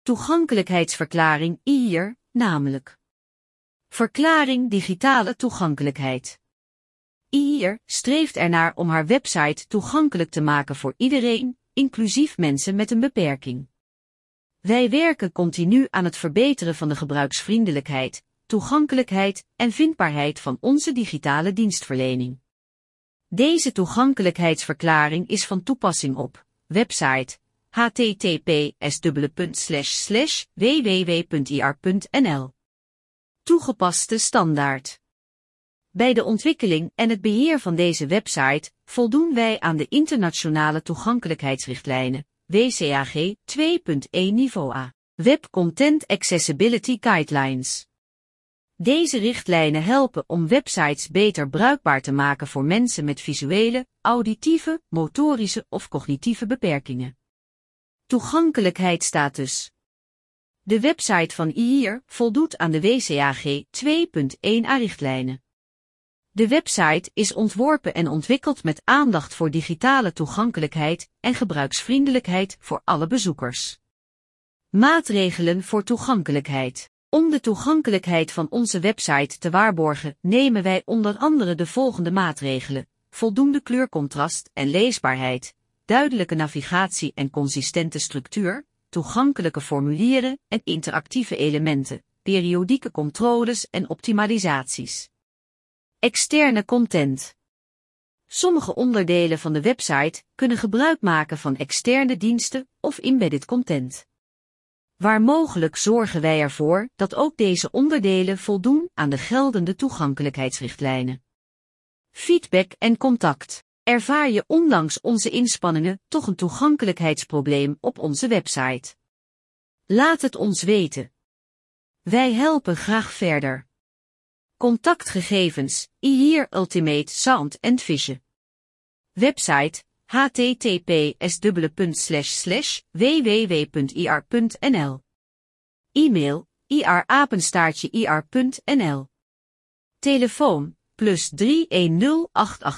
Toegankelijkheidsverklaring IHIR, namelijk. Verklaring digitale toegankelijkheid. IHIR streeft ernaar om haar website toegankelijk te maken voor iedereen, inclusief mensen met een beperking. Wij werken continu aan het verbeteren van de gebruiksvriendelijkheid, toegankelijkheid en vindbaarheid van onze digitale dienstverlening. Deze toegankelijkheidsverklaring is van toepassing op website https://www.ir.nl. Toegepaste standaard. Bij de ontwikkeling en het beheer van deze website voldoen wij aan de internationale toegankelijkheidsrichtlijnen, WCAG 2.1 niveau A, Web Content Accessibility Guidelines. Deze richtlijnen helpen om websites beter bruikbaar te maken voor mensen met visuele, auditieve, motorische of cognitieve beperkingen. Toegankelijkheidsstatus. De website van IHIR voldoet aan de WCAG 2.1 A-richtlijnen. De website is ontworpen en ontwikkeld met aandacht voor digitale toegankelijkheid en gebruiksvriendelijkheid voor alle bezoekers. Maatregelen voor toegankelijkheid. Om de toegankelijkheid van onze website te waarborgen, nemen wij onder andere de volgende maatregelen: voldoende kleurcontrast en leesbaarheid, duidelijke navigatie en consistente structuur, toegankelijke formulieren en interactieve elementen, periodieke controles en optimalisaties. Externe content. Sommige onderdelen van de website kunnen gebruik maken van externe diensten of embedded content. Waar mogelijk zorgen wij ervoor dat ook deze onderdelen voldoen aan de geldende toegankelijkheidsrichtlijnen. Feedback en contact. Ervaar je ondanks onze inspanningen toch een toegankelijkheidsprobleem op onze website? Laat het ons weten. Wij helpen graag verder. Contactgegevens, IHIR Ultimate Sound and Vision. Website, https://www.ir.nl. E-mail, ir@ir.nl. Telefoon, +310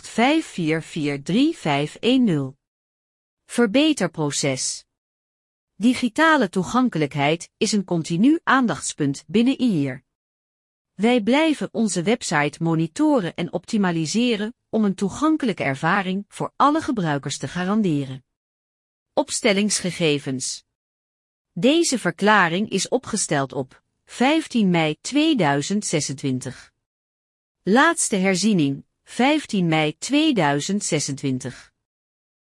885443510. Verbeterproces. Digitale toegankelijkheid is een continu aandachtspunt binnen IHIR. Wij blijven onze website monitoren en optimaliseren om een toegankelijke ervaring voor alle gebruikers te garanderen. Opstellingsgegevens. Deze verklaring is opgesteld op 15 mei 2026. Laatste herziening, 15 mei 2026.